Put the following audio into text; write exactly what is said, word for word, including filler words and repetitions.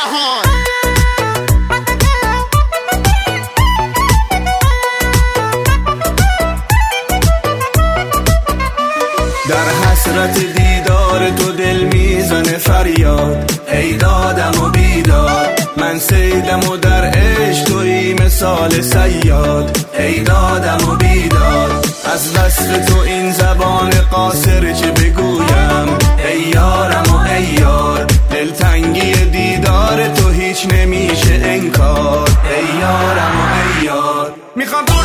جهان. در حسرت دیدار تو دل میزنه فریاد، ای دادم و بیداد. من سیدم و در عشق توی مثال صیاد، ای دادم و بیداد. از وصف تو این زبان قاصر چه بگویم، ای یارم و ای یار. دلتنگی دیدار تو هیچ نمیشه انکار، ای یارم و ای یار. میخوام